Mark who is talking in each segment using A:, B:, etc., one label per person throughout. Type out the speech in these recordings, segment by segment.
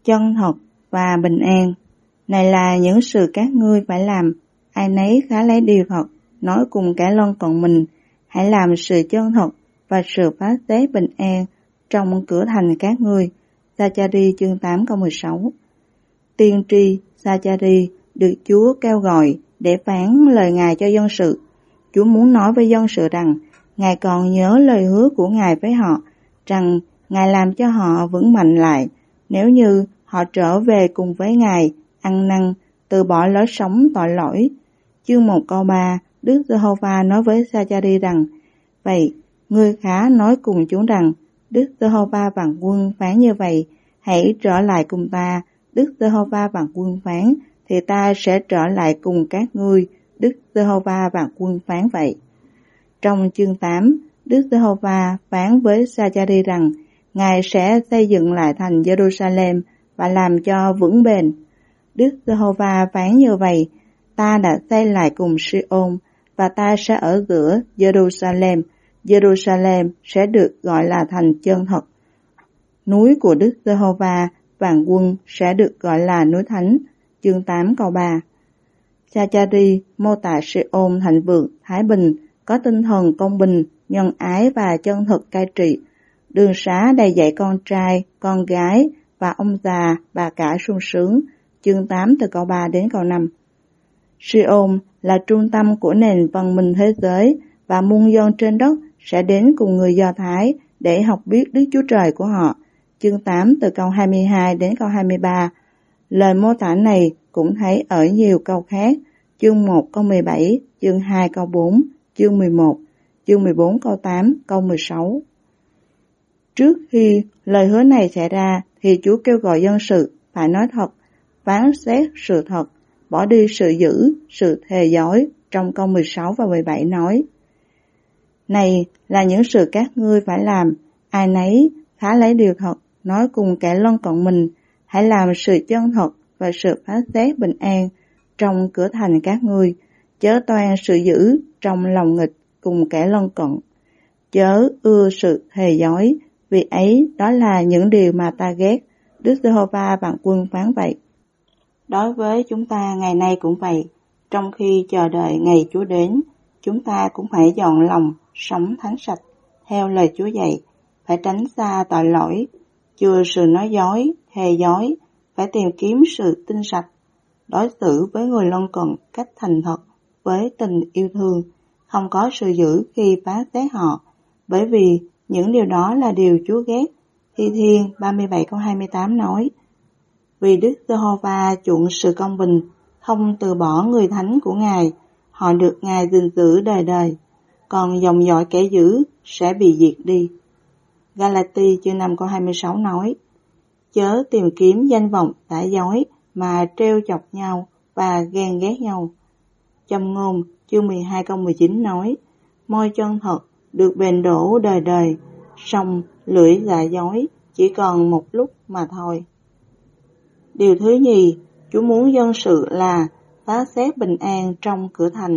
A: chân thật và bình an. Này là những sự các ngươi phải làm, ai nấy khá lấy điều thật, nói cùng kẻ lân cận mình. Hãy làm sự chân thật và sự phá tế bình an trong cửa thành các ngươi. Sa-cha-ri chương 8 câu 16. Tiên tri Sa-cha-ri được Chúa kêu gọi để phán lời Ngài cho dân sự. Chúa muốn nói với dân sự rằng Ngài còn nhớ lời hứa của Ngài với họ, rằng Ngài làm cho họ vững mạnh lại nếu như họ trở về cùng với Ngài, ăn năn, từ bỏ lối sống tội lỗi. Chương 1 câu 3, Đức Giê-hô-va nói với Sa-cha-ri rằng: Vậy, ngươi khá nói cùng chúng rằng, Đức Giê-hô-va vạn quân phán như vậy, hãy trở lại cùng ta. Đức Giê-hô-va vạn quân phán, thì ta sẽ trở lại cùng các ngươi. Đức Giê-hô-va vạn quân phán vậy. Trong chương 8, Đức Giê-hô-va phán với Sa-cha-ri rằng Ngài sẽ xây dựng lại thành Giê-ru-sa-lem và làm cho vững bền. Đức Giê-hô-va phán như vậy: Ta đã xây lại cùng Si-ôn và ta sẽ ở giữa Giê-ru-sa-lem. Giê-ru-sa-lem sẽ được gọi là thành chân thật. Núi của Đức Giê-hô-va vạn quân sẽ được gọi là núi thánh. Chương 8 câu 3. Sa-cha-ri mô tả Si-ôn thịnh vượng, thái bình, có tinh thần công bình, nhân ái và chân thực cai trị. Đường xá đầy dạy con trai, con gái và ông già, bà cả sung sướng. Chương 8 từ câu 3 đến câu 5. Si-ôn là trung tâm của nền văn minh thế giới và muôn dân trên đất sẽ đến cùng người Do Thái để học biết Đức Chúa Trời của họ. Chương 8 từ câu 22 đến câu 23. Lời mô tả này cũng thấy ở nhiều câu khác. Chương 1 câu 17, chương 2 câu 4, chương 11, chương 14 câu 8, câu 16. Trước khi lời hứa này xảy ra thì Chúa kêu gọi dân sự phải nói thật, phán xét sự thật, bỏ đi sự dữ, sự thề dối. Trong câu 16 và 17 nói: Này là những sự các ngươi phải làm, ai nấy khá lấy điều thật, nói cùng kẻ lân cận mình. Hãy làm sự chân thật và sự phá xét bình an trong cửa thành các ngươi, chớ toan sự dữ trong lòng nghịch cùng kẻ lân cận, chớ ưa sự thề dối, vì ấy đó là những điều mà ta ghét. Đức Giê-hô-va vạn quân phán vậy. Đối với chúng ta ngày nay cũng vậy, trong khi chờ đợi ngày Chúa đến, chúng ta cũng phải dọn lòng sống thánh sạch theo lời Chúa dạy, phải tránh xa tội lỗi, chừa sự nói dối, thề dối, phải tìm kiếm sự tinh sạch, đối xử với người lân cận cách thành thật, với tình yêu thương, không có sự dữ khi phán xét họ, bởi vì những điều đó là điều Chúa ghét. Thi Thiên 37 câu 28 nói: Vì Đức Giê-hô-va chuộng sự công bình, không từ bỏ người thánh của Ngài, họ được Ngài gìn giữ đời đời, còn dòng dõi kẻ dữ sẽ bị diệt đi. Ga-la-ti chương 5 câu 26 nói: Chớ tìm kiếm danh vọng tả dối mà trêu chọc nhau và ghen ghét nhau. Châm ngôn chương 12 câu 19 nói: Môi chân thật được bền đổ đời đời, song lưỡi giả dối chỉ còn một lúc mà thôi. Điều thứ nhì, Chúa muốn dân sự là phá xét bình an trong cửa thành.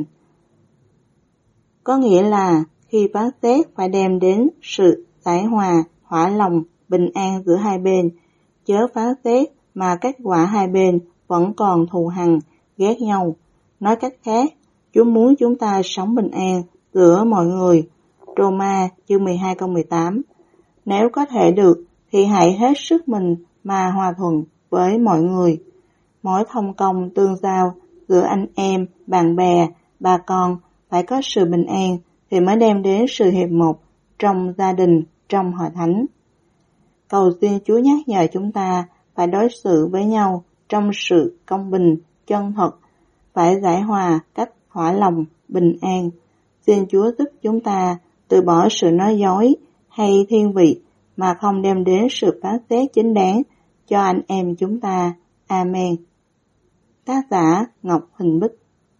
A: Có nghĩa là khi phá xét phải đem đến sự giải hòa, hòa lòng, bình an giữa hai bên, chớ phá xét mà kết quả hai bên vẫn còn thù hằn, ghét nhau. Nói cách khác, Chúa muốn chúng ta sống bình an giữa mọi người. Roma chương 12 câu 18. Nếu có thể được thì hãy hết sức mình mà hòa thuận với mọi người. Mối thông công tương giao giữa anh em, bạn bè, bà con phải có sự bình an thì mới đem đến sự hiệp một trong gia đình, trong hội thánh. Cầu xin Chúa nhắc nhở chúng ta phải đối xử với nhau trong sự công bình, chân thật, phải giải hòa cách hòa lòng, bình an. Xin Chúa giúp chúng ta từ bỏ sự nói dối hay thiên vị mà không đem đến sự phán xét chính đáng cho anh em chúng ta. Amen. Tác giả Ngọc Huỳnh Bích.